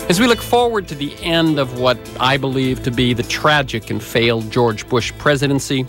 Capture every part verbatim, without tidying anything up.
As we look forward to the end of what I believe to be the tragic and failed George Bush presidency,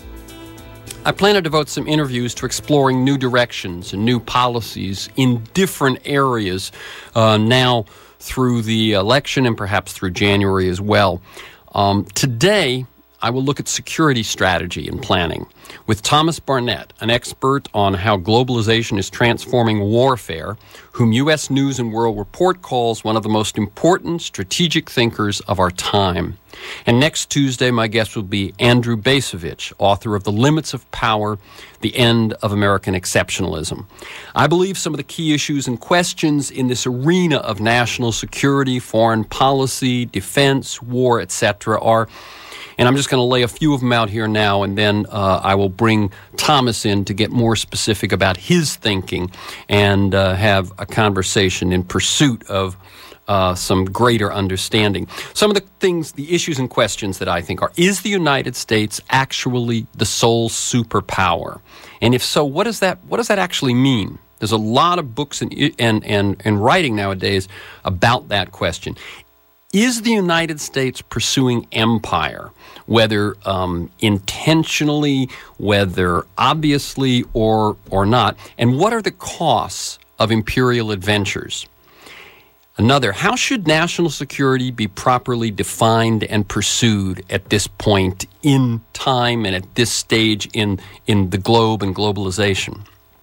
I plan to devote some interviews to exploring new directions and new policies in different areas uh, now through the election and perhaps through January as well. Um, today, I will look at security strategy and planning with Thomas Barnett, an expert on how globalization is transforming warfare, whom U S News and World Report calls one of the most important strategic thinkers of our time. And next Tuesday, my guest will be Andrew Bacevich, author of The Limits of Power, The End of American Exceptionalism. I believe some of the key issues and questions in this arena of national security, foreign policy, defense, war, et cetera are, and I'm just going to lay a few of them out here now, and then uh, I will bring Thomas in to get more specific about his thinking and uh, have a conversation in pursuit of uh, some greater understanding. Some of the things, the issues and questions that I think are, is the United States actually the sole superpower? And if so, what does that, what does that actually mean? There's a lot of books and, and, and, and writing nowadays about that question. Is the United States pursuing empire, whether um, intentionally, whether obviously or or not? And what are the costs of imperial adventures? Another, how should national security be properly defined and pursued at this point in time and at this stage in, in the globe and globalization?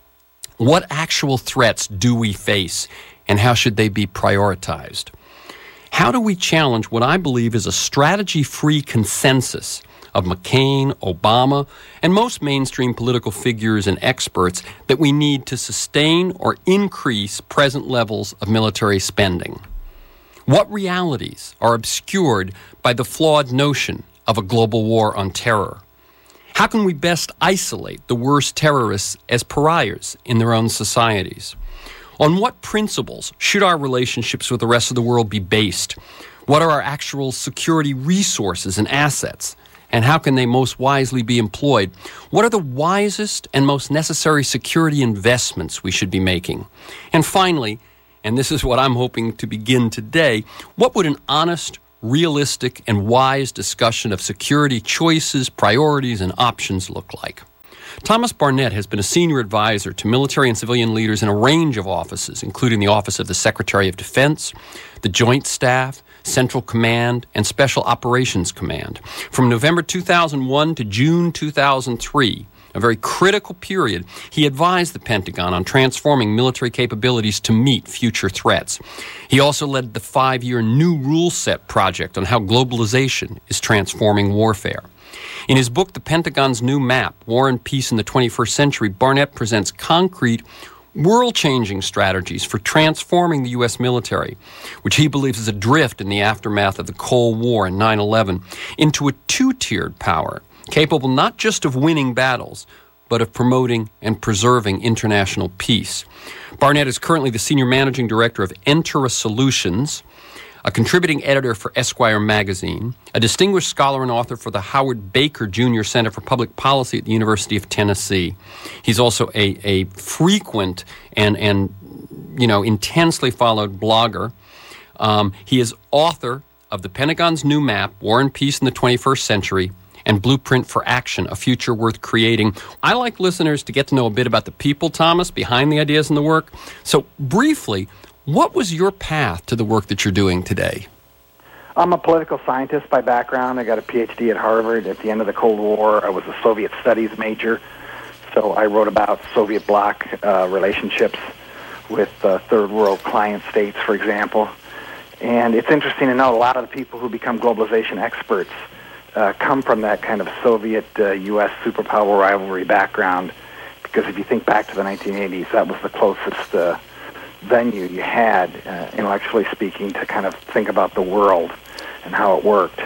What actual threats do we face, and how should they be prioritized? How do we challenge what I believe is a strategy-free consensus of McCain, Obama, and most mainstream political figures and experts that we need to sustain or increase present levels of military spending? What realities are obscured by the flawed notion of a global war on terror? How can we best isolate the worst terrorists as pariahs in their own societies? On what principles should our relationships with the rest of the world be based? What are our actual security resources and assets? And how can they most wisely be employed? What are the wisest and most necessary security investments we should be making? And finally, and this is what I'm hoping to begin today, what would an honest, realistic, and wise discussion of security choices, priorities, and options look like? Thomas Barnett has been a senior advisor to military and civilian leaders in a range of offices, including the Office of the Secretary of Defense, the Joint Staff, Central Command, and Special Operations Command. From November two thousand one to June two thousand three, a very critical period, he advised the Pentagon on transforming military capabilities to meet future threats. He also led the five-year New Rule Set project on how globalization is transforming warfare. In his book, The Pentagon's New Map, War and Peace in the twenty-first century, Barnett presents concrete, world-changing strategies for transforming the U S military, which he believes is adrift in the aftermath of the Cold War and nine eleven, into a two-tiered power, capable not just of winning battles, but of promoting and preserving international peace. Barnett is currently the Senior Managing Director of Entura Solutions, a contributing editor for Esquire magazine, a distinguished scholar and author for the Howard Baker Junior Center for Public Policy at the University of Tennessee. He's also a, a frequent and, and, you know, intensely followed blogger. Um, he is author of The Pentagon's New Map, War and Peace in the twenty-first century, and Blueprint for Action, A Future Worth Creating. I like listeners to get to know a bit about the people, Thomas, behind the ideas and the work. So briefly, what was your path to the work that you're doing today? I'm a political scientist by background. I got a P H D at Harvard. At the end of the Cold War, I was a Soviet studies major, so I wrote about Soviet bloc uh, relationships with uh, third world client states, for example. And it's interesting to note a lot of the people who become globalization experts uh, come from that kind of Soviet uh, U S superpower rivalry background, because if you think back to the nineteen eighties, that was the closest uh, venue you had, uh, intellectually speaking, to kind of think about the world and how it worked.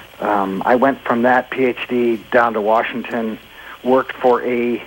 Um, I went from that P H D down to Washington, worked for a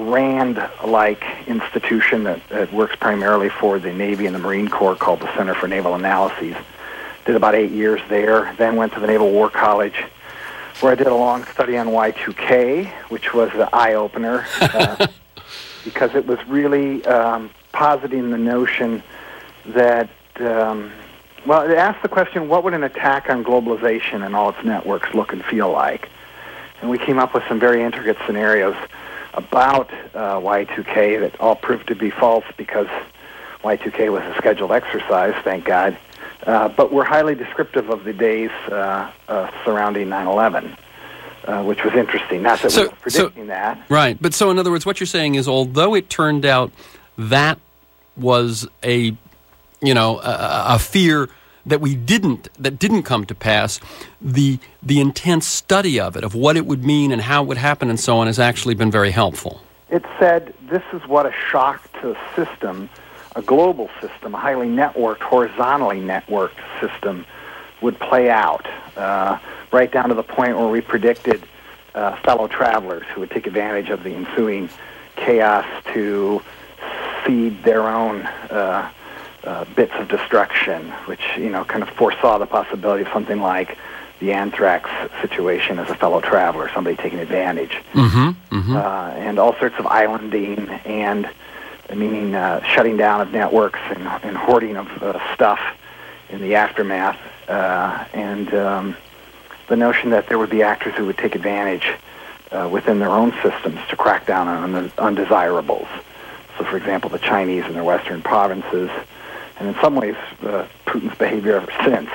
RAND-like institution that, that works primarily for the Navy and the Marine Corps called the Center for Naval Analyses. Did about eight years there, then went to the Naval War College, where I did a long study on Y two K, which was the eye-opener, uh, because it was really um, positing the notion that um, Well, it asked the question, what would an attack on globalization and all its networks look and feel like? And we came up with some very intricate scenarios about uh, Y two K that all proved to be false because Y two K was a scheduled exercise, thank God. Uh, but were highly descriptive of the days uh, uh, surrounding nine eleven, uh, which was interesting. Not that so, we were predicting so, that. Right. But so, in other words, what you're saying is, although it turned out that was a, you know, a, a fear that we didn't, that didn't come to pass, the the intense study of it, of what it would mean and how it would happen and so on, has actually been very helpful. It said this is what a shock to the system, a global system, a highly networked, horizontally networked system would play out, uh, right down to the point where we predicted uh, fellow travelers who would take advantage of the ensuing chaos to seed their own uh, uh, bits of destruction, which, you know, kind of foresaw the possibility of something like the anthrax situation as a fellow traveler, somebody taking advantage, mm-hmm, mm-hmm. Uh, and all sorts of islanding and meaning uh, shutting down of networks and, and hoarding of uh, stuff in the aftermath, uh, and um, the notion that there would be actors who would take advantage uh, within their own systems to crack down on the undesirables. So, for example, the Chinese in their western provinces, and in some ways, uh, Putin's behavior ever since.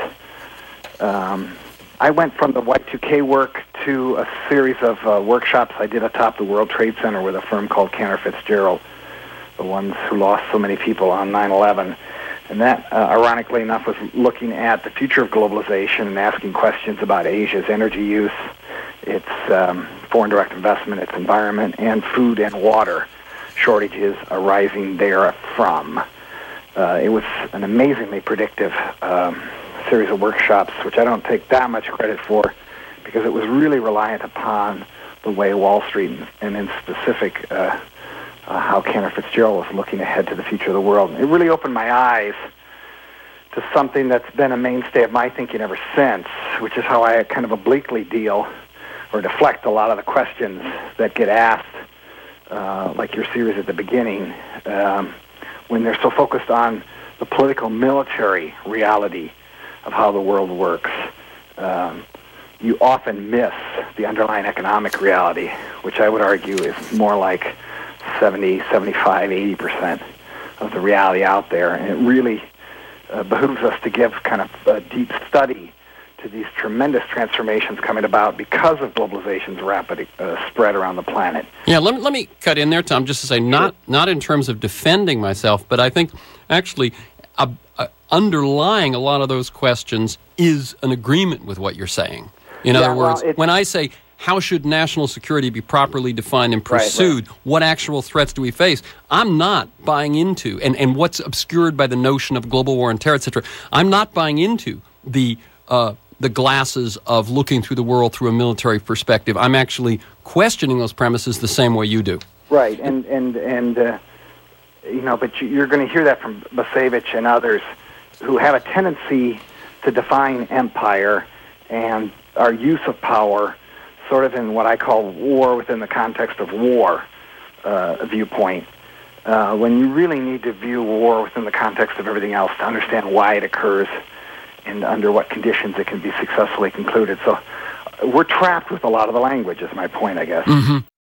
Um, I went from the Y two K work to a series of uh, workshops I did atop the World Trade Center with a firm called Cantor Fitzgerald, the ones who lost so many people on nine eleven. And that, uh, ironically enough, was looking at the future of globalization and asking questions about Asia's energy use, its um, foreign direct investment, its environment, and food and water shortages arising therefrom. Uh, it was an amazingly predictive um, series of workshops, which I don't take that much credit for, because it was really reliant upon the way Wall Street, and in specific, uh, Uh, how Cantor Fitzgerald was looking ahead to the future of the world. It really opened my eyes to something that's been a mainstay of my thinking ever since, which is how I kind of obliquely deal or deflect a lot of the questions that get asked, uh, like your series at the beginning, um, when they're so focused on the political military reality of how the world works. Um, you often miss the underlying economic reality, which I would argue is more like seventy, seventy-five, eighty percent of the reality out there. And it really uh, behooves us to give kind of a deep study to these tremendous transformations coming about because of globalization's rapid uh, spread around the planet. Yeah, let me, let me cut in there, Tom, just to say, not, not in terms of defending myself, but I think actually uh, uh, underlying a lot of those questions is an agreement with what you're saying. In yeah, other words, well, when I say, how should national security be properly defined and pursued? Right, right. What actual threats do we face? I'm not buying into, and, and what's obscured by the notion of global war and terror, et cetera, I'm not buying into the uh, the glasses of looking through the world through a military perspective. I'm actually questioning those premises the same way you do. Right, and, and, and uh, you know, but you're going to hear that from Basevich and others who have a tendency to define empire and our use of power sort of in what I call war within the context of war uh, viewpoint, uh, when you really need to view war within the context of everything else to understand why it occurs and under what conditions it can be successfully concluded. So uh, we're trapped with a lot of the language, is my point, I guess. Mm-hmm.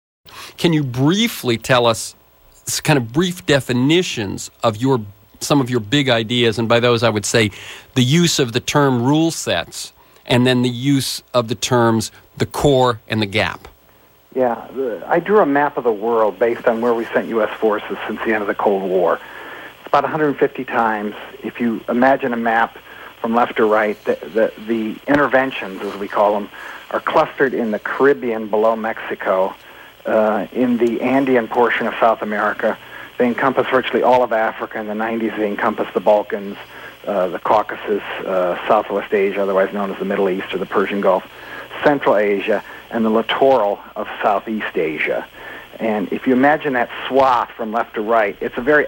Can you briefly tell us kind of brief definitions of your some of your big ideas, and by those I would say the use of the term rule sets, and then the use of the terms the core and the gap? Yeah, I drew a map of the world based on where we sent U S forces since the end of the Cold War. It's about one hundred fifty times. If you imagine a map from left to right, the, the, the interventions, as we call them, are clustered in the Caribbean below Mexico, uh, in the Andean portion of South America. They encompass virtually all of Africa. In the nineties, they encompass the Balkans, uh, the Caucasus, uh, Southwest Asia, otherwise known as the Middle East or the Persian Gulf, Central Asia, and the littoral of Southeast Asia. And if you imagine that swath from left to right, it's a very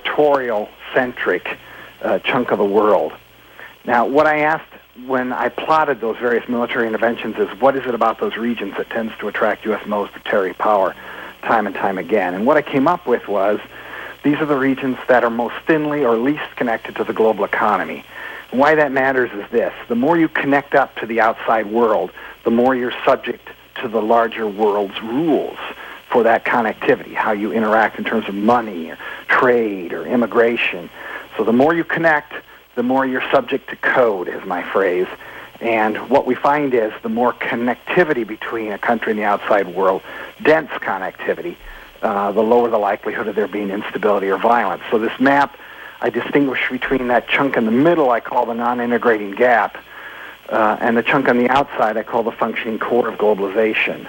equatorial-centric uh, chunk of the world. Now, what I asked when I plotted those various military interventions is, what is it about those regions that tends to attract U S military power time and time again? And what I came up with was, these are the regions that are most thinly or least connected to the global economy. Why that matters is this. The more you connect up to the outside world, the more you're subject to the larger world's rules for that connectivity, how you interact in terms of money or trade or immigration. So the more you connect, the more you're subject to code, is my phrase. And what we find is the more connectivity between a country and the outside world, dense connectivity, uh, the lower the likelihood of there being instability or violence. So this map, I distinguish between that chunk in the middle I call the non-integrating gap, uh, and the chunk on the outside I call the functioning core of globalization.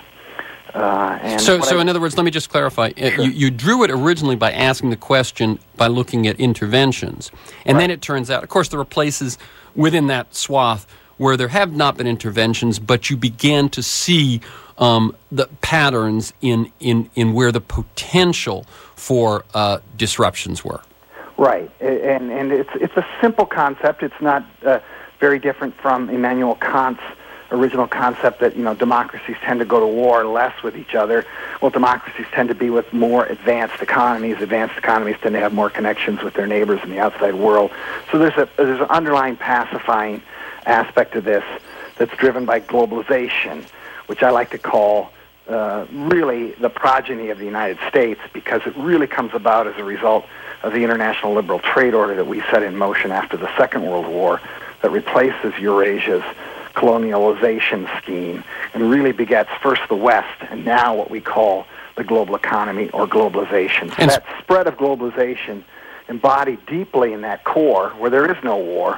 Uh, and so, so I, in other words, let me just clarify. Sure. You, you drew it originally by asking the question by looking at interventions. And right. then it turns out, of course, there are places within that swath where there have not been interventions, but you began to see um, the patterns in, in, in where the potential for uh, disruptions were. Right. And, and it's, it's a simple concept. It's not uh, very different from Immanuel Kant's original concept that, you know, democracies tend to go to war less with each other. Well, democracies tend to be with more advanced economies. Advanced economies tend to have more connections with their neighbors in the outside world. So there's a there's an underlying pacifying aspect of this that's driven by globalization, which I like to call uh, really the progeny of the United States, because it really comes about as a result of the international liberal trade order that we set in motion after the Second World War that replaces Eurasia's colonialization scheme and really begets first the West and now what we call the global economy or globalization. So and that spread of globalization embodied deeply in that core where there is no war,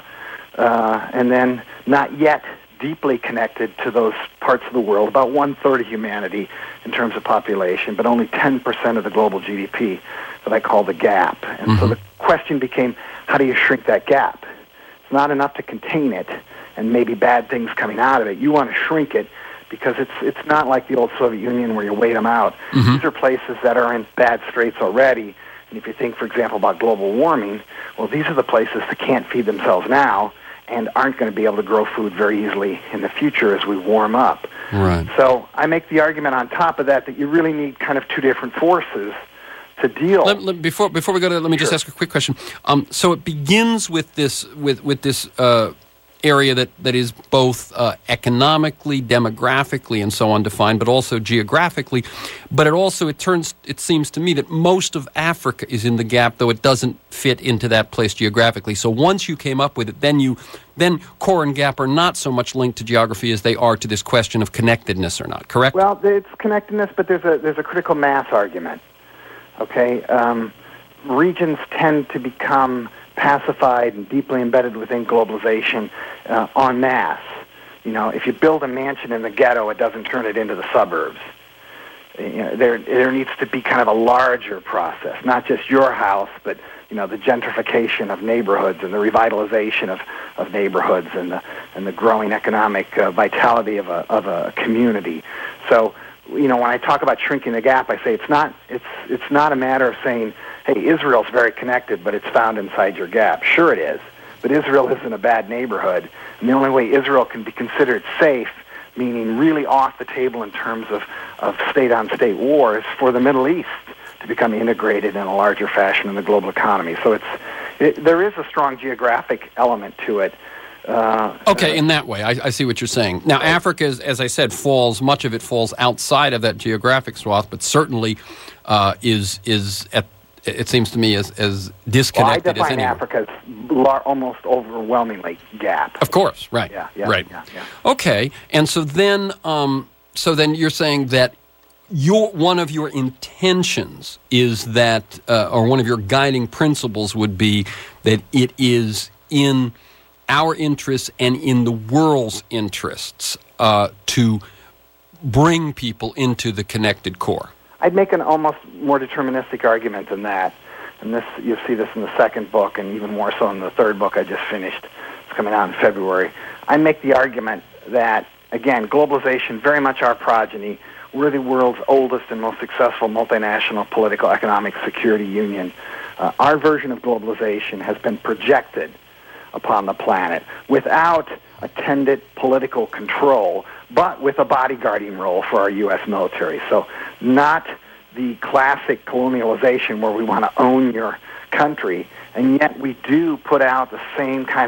uh, and then not yet deeply connected to those parts of the world, about one-third of humanity in terms of population, but only ten percent of the global G D P that I call the gap. And mm-hmm. so the question became, how do you shrink that gap? It's not enough to contain it and maybe bad things coming out of it. You want to shrink it because it's it's not like the old Soviet Union where you wait them out. Mm-hmm. These are places that are in bad straits already. And if you think, for example, about global warming, well, these are the places that can't feed themselves now and aren't going to be able to grow food very easily in the future as we warm up. Right. So I make the argument on top of that that you really need kind of two different forces to deal. Let, let, before before we go to, let me sure. just ask a quick question. Um, so it begins with this with with this uh, area that that is both uh, economically, demographically, and so on defined, but also geographically. But it also it turns it seems to me that most of Africa is in the gap, though it doesn't fit into that place geographically. So once you came up with it, then you then core and gap are not so much linked to geography as they are to this question of connectedness or not. Correct? Well, it's connectedness, but there's a there's a critical mass argument. Okay, um, regions tend to become pacified and deeply embedded within globalization uh, en masse. You know, if you build a mansion in the ghetto, it doesn't turn it into the suburbs. You know, there there needs to be kind of a larger process, not just your house, but you know, the gentrification of neighborhoods and the revitalization of, of neighborhoods and the and the growing economic uh, vitality of a of a community. So, you know, when I talk about shrinking the gap, I say it's not it's it's not a matter of saying, hey, Israel's very connected, but it's found inside your gap. Sure it is, but Israel isn't a bad neighborhood, and the only way Israel can be considered safe, meaning really off the table in terms of, of state-on-state war, is for the Middle East to become integrated in a larger fashion in the global economy. So it's it, there is a strong geographic element to it. Uh, okay, uh, in that way, I, I see what you're saying. Now, Africa, is, as I said, falls, much of it falls outside of that geographic swath, but certainly uh, is, is at, it seems to me, as, as disconnected well, I as anywhere. Africa as lar- almost overwhelmingly gap. Of course, right. Yeah, yeah, right. Yeah, yeah. Okay, and so then, um, so then you're saying that your one of your intentions is that, uh, or one of your guiding principles would be that it is in our interests and in the world's interests uh, to bring people into the connected core. I'd make an almost more deterministic argument than that. And this, you'll see this in the second book, and even more so in the third book I just finished. It's coming out in February. I make the argument that, again, globalization, very much our progeny. We're the world's oldest and most successful multinational political, economic, security union. Uh, our version of globalization has been projected upon the planet without attendant political control, but with a bodyguarding role for our U S military. So not the classic colonialization where we want to own your country, and yet we do put out the same kind of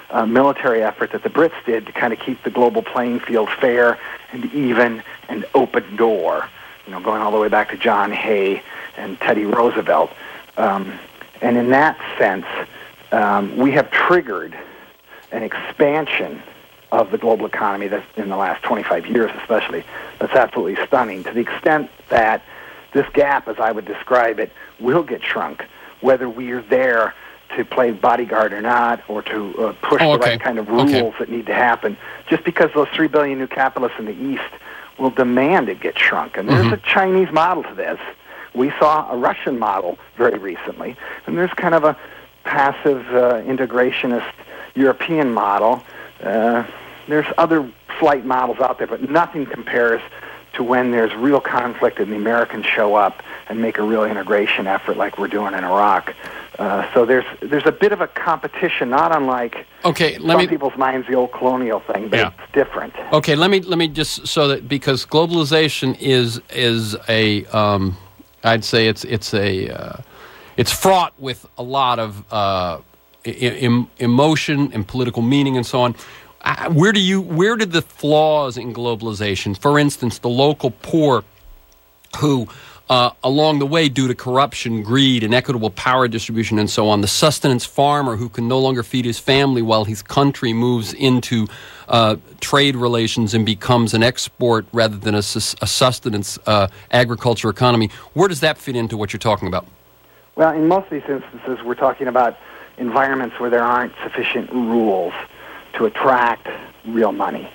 uh, military effort that the Brits did to kind of keep the global playing field fair and even and open door, you know, going all the way back to John Hay and Teddy Roosevelt. Um, and in that sense, um, we have triggered an expansion of the global economy that's in the last twenty-five years especially. That's absolutely stunning, to the extent that this gap, as I would describe it, will get shrunk, whether we are there to play bodyguard or not, or to uh, push oh, okay. the right kind of rules okay. that need to happen, just because those three billion new capitalists in the East will demand it get shrunk. And there's mm-hmm. a Chinese model to this. We saw a Russian model very recently, and there's kind of a passive uh, integrationist European model. Uh, there's other slight models out there, but nothing compares to when there's real conflict and the Americans show up and make a real integration effort like we're doing in Iraq. Uh, so there's there's a bit of a competition, not unlike okay, let some me, people's minds the old colonial thing, but yeah. it's different. Okay, let me let me just so that because globalization is is a um, I'd say it's it's a uh, it's fraught with a lot of uh, em- emotion and political meaning and so on. Uh, where do you where did the flaws in globalization, for instance, the local poor who Uh, along the way, due to corruption, greed, inequitable power distribution, and so on, the sustenance farmer who can no longer feed his family while his country moves into uh, trade relations and becomes an export rather than a, sus- a sustenance uh, agriculture economy, where does that fit into what you're talking about? Well, in most of these instances, we're talking about environments where there aren't sufficient rules to attract real money.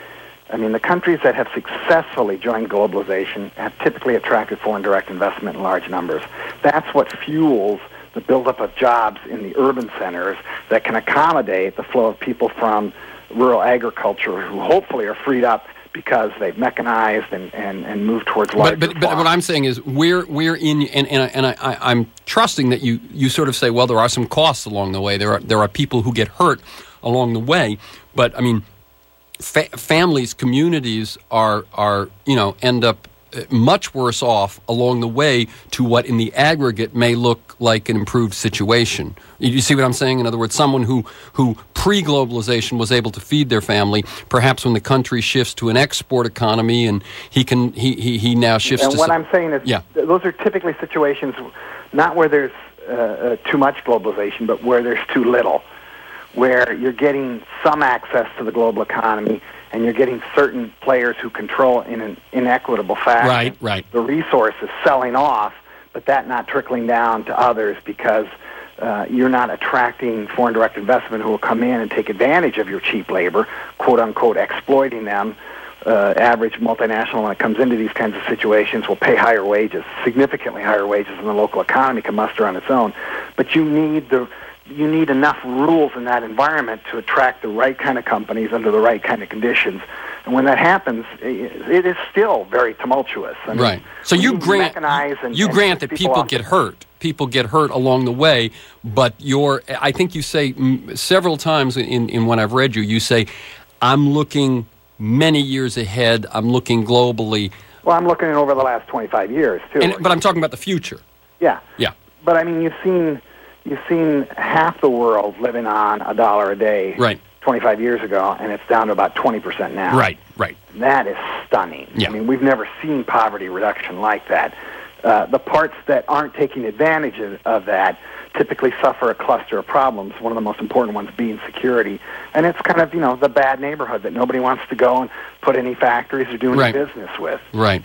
I mean, the countries that have successfully joined globalization have typically attracted foreign direct investment in large numbers. That's what fuels the buildup of jobs in the urban centers that can accommodate the flow of people from rural agriculture who hopefully are freed up because they've mechanized and, and, and moved towards larger but, but, but what I'm saying is we're we're in and and, I, and I, I, I'm trusting that you, you sort of say, well, there are some costs along the way. There are there are people who get hurt along the way, but I mean. Fa- families, communities are, are, you know, end up much worse off along the way to what in the aggregate may look like an improved situation. You see what I'm saying? In other words, someone who, who pre-globalization was able to feed their family, perhaps when the country shifts to an export economy and he can he, he, he now shifts and to... And what some, I'm saying is yeah. those are typically situations not where there's uh, uh, too much globalization, but where there's too little, where you're getting some access to the global economy and you're getting certain players who control in an inequitable fashion right, right. the resources selling off, but that not trickling down to others because uh, you're not attracting foreign direct investment who will come in and take advantage of your cheap labor, quote-unquote exploiting them. Uh, average multinational, when it comes into these kinds of situations, will pay higher wages, significantly higher wages than the local economy can muster on its own. But you need the you need enough rules in that environment to attract the right kind of companies under the right kind of conditions. And when that happens, it is still very tumultuous. I mean, right. So you grant and, you and grant that people off. get hurt. People get hurt along the way, but you're, I think you say m- several times in, in when I've read you, you say, I'm looking many years ahead, I'm looking globally. Well, I'm looking over the last twenty-five years, too. And, but I'm talking about the future. Yeah. Yeah. But, I mean, you've seen... You've seen half the world living on a dollar a day right. twenty-five years ago, and it's down to about twenty percent now. Right, right. That is stunning. Yeah. I mean, we've never seen poverty reduction like that. Uh, the parts that aren't taking advantage of, of that typically suffer a cluster of problems, one of the most important ones being security. And it's kind of, you know, the bad neighborhood that nobody wants to go and put any factories or do any right. business with. Right.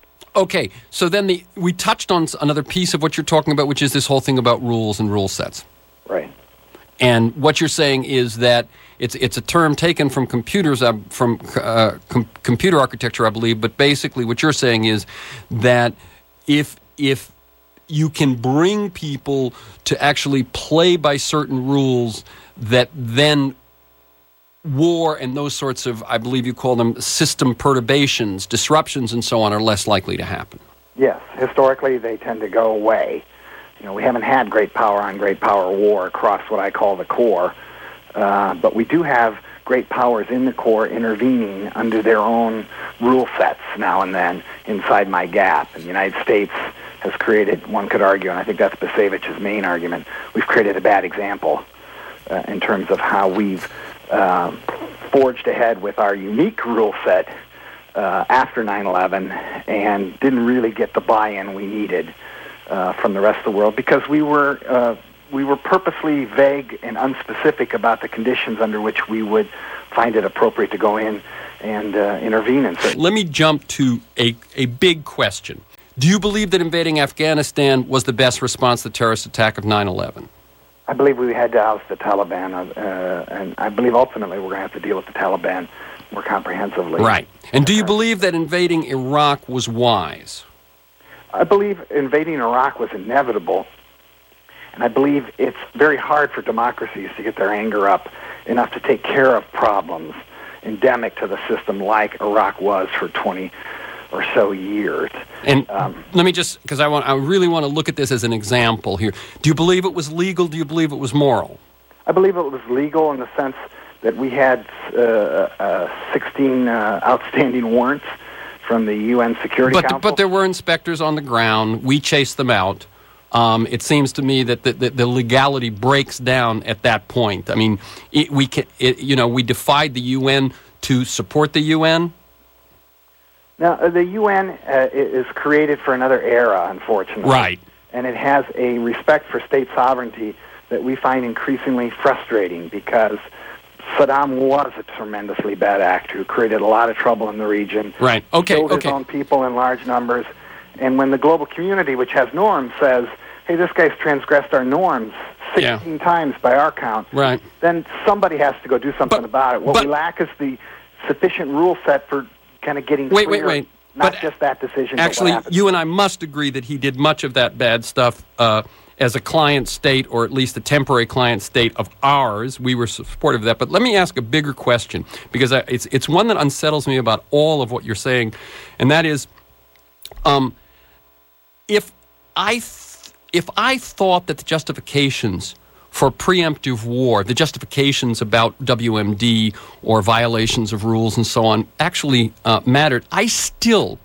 Okay, so then the we touched on another piece of what you're talking about, which is this whole thing about rules and rule sets. Right. And what you're saying is that it's it's a term taken from computers, uh, from uh, com- computer architecture, I believe. But basically, what you're saying is that if if you can bring people to actually play by certain rules, that then war and those sorts of, I believe you call them system perturbations, disruptions and so on, are less likely to happen. Yes. Historically, they tend to go away. You know, we haven't had great power on great power war across what I call the core, uh, but we do have great powers in the core intervening under their own rule sets now and then inside my gap. And the United States has created, one could argue, and I think that's Bisevich's main argument, we've created a bad example uh, in terms of how we've um, forged ahead with our unique rule set uh, after nine eleven and didn't really get the buy-in we needed uh, from the rest of the world because we were uh, we were purposely vague and unspecific about the conditions under which we would find it appropriate to go in and uh, intervene in. Let me jump to a, a big question. Do you believe that invading Afghanistan was the best response to the terrorist attack of nine eleven? I believe we had to oust the Taliban, uh, and I believe ultimately we're going to have to deal with the Taliban more comprehensively. Right. And do you believe that invading Iraq was wise? I believe invading Iraq was inevitable, and I believe it's very hard for democracies to get their anger up enough to take care of problems endemic to the system like Iraq was for twenty or so years. And um, let me just, because I want, I really want to look at this as an example here. Do you believe it was legal? Do you believe it was moral? I believe it was legal in the sense that we had uh, uh, sixteen uh, outstanding warrants from the U N Security but, Council. But there were inspectors on the ground. We chased them out. Um, it seems to me that the, the, the legality breaks down at that point. I mean, it, we can, it, you know, we defied the U N to support the U N. Now, the U N uh, is created for another era, unfortunately. Right. And it has a respect for state sovereignty that we find increasingly frustrating because Saddam was a tremendously bad actor who created a lot of trouble in the region. Right. Okay. Killed okay. his own people in large numbers. And when the global community, which has norms, says, hey, this guy's transgressed our norms sixteen yeah. times by our count, right. then somebody has to go do something but, about it. What but, we lack is the sufficient rule set for kind of getting wait, clear, wait, wait. not but just that decision. Actually, but what you and I must agree that he did much of that bad stuff uh, as a client state, or at least a temporary client state of ours. We were supportive of that. But let me ask a bigger question, because I, it's it's one that unsettles me about all of what you're saying, and that is, um, if I th- if I thought that the justifications for preemptive war, the justifications about W M D or violations of rules and so on actually uh, mattered, I still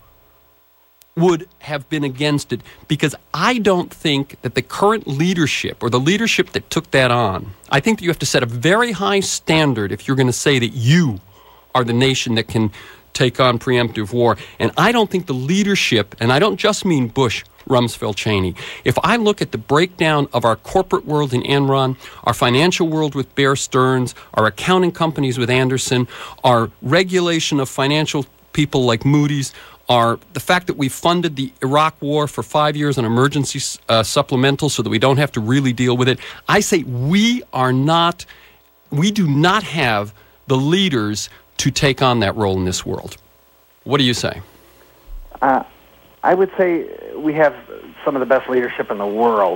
would have been against it, because I don't think that the current leadership or the leadership that took that on, I think that you have to set a very high standard if you're going to say that you are the nation that can take on preemptive war. And I don't think the leadership, and I don't just mean Bush, Rumsfeld, Cheney. If I look at the breakdown of our corporate world in Enron, our financial world with Bear Stearns, our accounting companies with Anderson, our regulation of financial people like Moody's, our the fact that we funded the Iraq war for five years on emergency uh, supplemental so that we don't have to really deal with it, I say we are not, we do not have the leaders to take on that role in this world. What do you say? Uh, I would say we have some of the best leadership in the world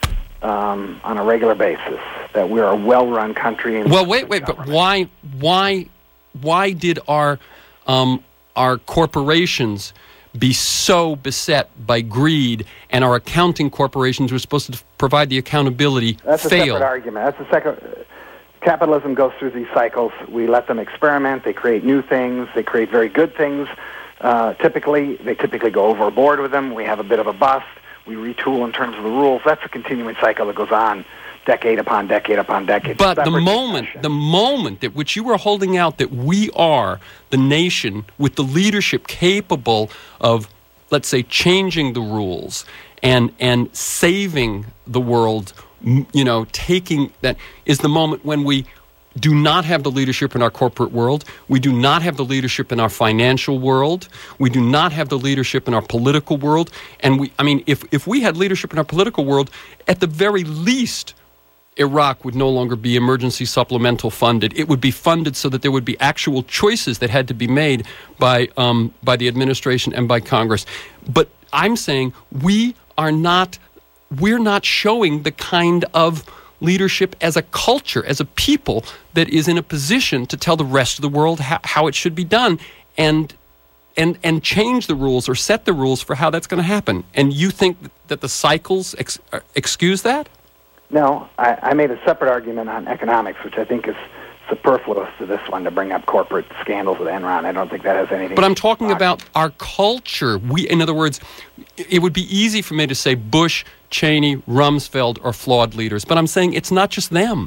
um, on a regular basis, that we're a well-run country. Well, wait, wait, government. But why, why, why did our um, our corporations be so beset by greed, and our accounting corporations were supposed to provide the accountability That's fail? a separate argument. That's a second. Capitalism goes through these cycles. We let them experiment. They create new things. They create very good things. Uh, typically, they typically go overboard with them. We have a bit of a bust. We retool in terms of the rules. That's a continuing cycle that goes on decade upon decade upon decade. But the moment, the moment at which you were holding out that we are the nation with the leadership capable of, let's say, changing the rules and and saving the world, you know, taking that is the moment when we do not have the leadership in our corporate world. We do not have the leadership in our financial world. We do not have the leadership in our political world. And we, I mean, if, if we had leadership in our political world, at the very least, Iraq would no longer be emergency supplemental funded. It would be funded so that there would be actual choices that had to be made by um, by the administration and by Congress. But I'm saying we are not, we're not showing the kind of leadership as a culture, as a people, that is in a position to tell the rest of the world how, how it should be done and and and change the rules or set the rules for how that's going to happen. And you think that the cycles ex- excuse that? No, I, I made a separate argument on economics, which I think is superfluous to this one, to bring up corporate scandals with Enron. I don't think that has anything. But I'm talking about our culture. We, in other words, it would be easy for me to say Bush, Cheney, Rumsfeld are flawed leaders, but I'm saying it's not just them.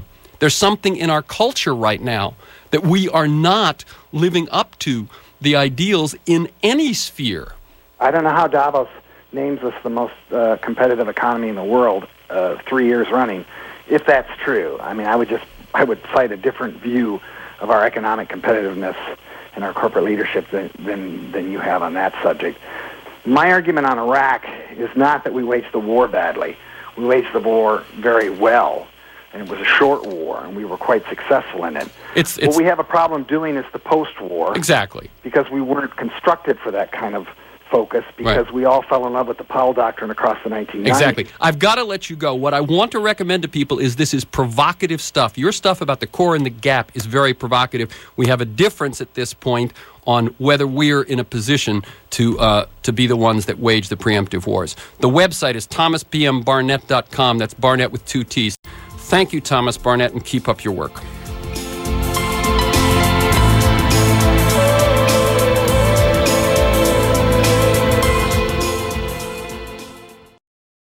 There's something in our culture right now that we are not living up to the ideals in any sphere. I don't know how Davos names us the most uh, competitive economy in the world uh, three years running, if that's true. I mean, I would just I would cite a different view of our economic competitiveness and our corporate leadership than, than, than you have on that subject. My argument on Iraq is not that we waged the war badly. We waged the war very well, and it was a short war, and we were quite successful in it. It's, it's, what we have a problem doing is the post-war. Exactly. Because we weren't constructed for that kind of focus, because right. we all fell in love with the Powell Doctrine across the nineteen nineties. Exactly. I've got to let you go. What I want to recommend to people is this is provocative stuff. Your stuff about the core and the gap is very provocative. We have a difference at this point on whether we're in a position to uh, to be the ones that wage the preemptive wars. The website is thomas p m barnett dot com. That's Barnett with two T's. Thank you, Thomas Barnett, and keep up your work.